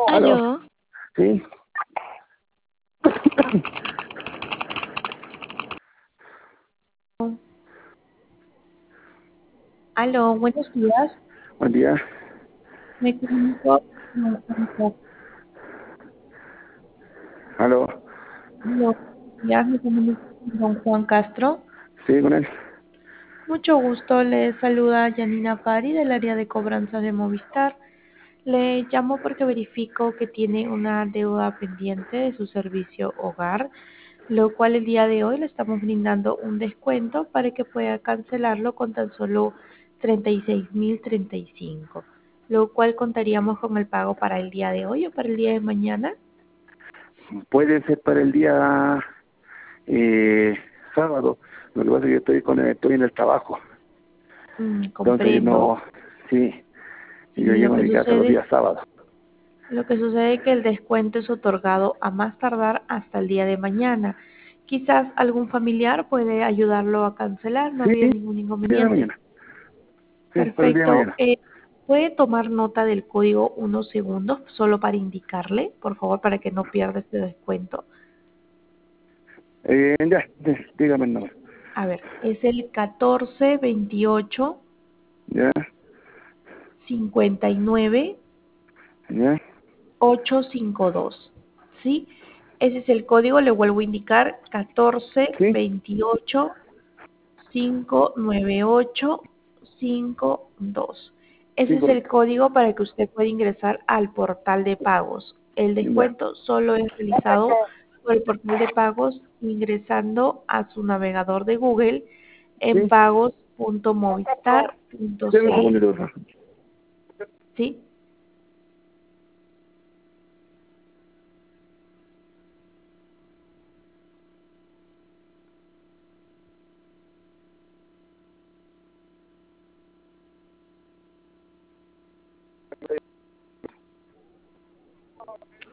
Aló. Aló, Sí. aló, buenos días. Buen día. Me comunico con Aló. Aló, buenos días, me comunico con don Juan Castro. Sí, con él. Mucho gusto, le saluda Yanina Pari del área de cobranza de Movistar. Le llamo porque verifico que tiene una deuda pendiente de su servicio hogar, lo cual el día de hoy le estamos brindando un descuento para que pueda cancelarlo con tan solo 36.035, lo cual contaríamos con el pago para el día de hoy o para el día de mañana. Puede ser para el día sábado. Lo que pasa es que estoy en el trabajo. Entonces Comprendo. no, sí. Yo Sí, lo llego a que mi casa los sucede, días sábados. lo que sucede es que el descuento es otorgado a más tardar hasta el día de mañana. Quizás algún familiar puede ayudarlo a cancelar, no Sí, habría ningún día de la inconveniente. mañana. Sí, para el día de Perfecto. mañana. ¿Puede tomar nota del código unos segundos solo para indicarle, por favor, para que no pierda este descuento? Dígame el nombre. A ver, es el 14 28 Ya, 59 ya. 852. ¿Sí? Ese es el código, le vuelvo a indicar, 14 Sí, 28 59852. Ese sí, es el correcto. código para que usted pueda ingresar al portal de pagos. El Ya. descuento solo es realizado por el portal de pagos ingresando a su navegador de Google en Sí. Deme un pagos.movistar.cl. segundito, por favor. ¿Sí?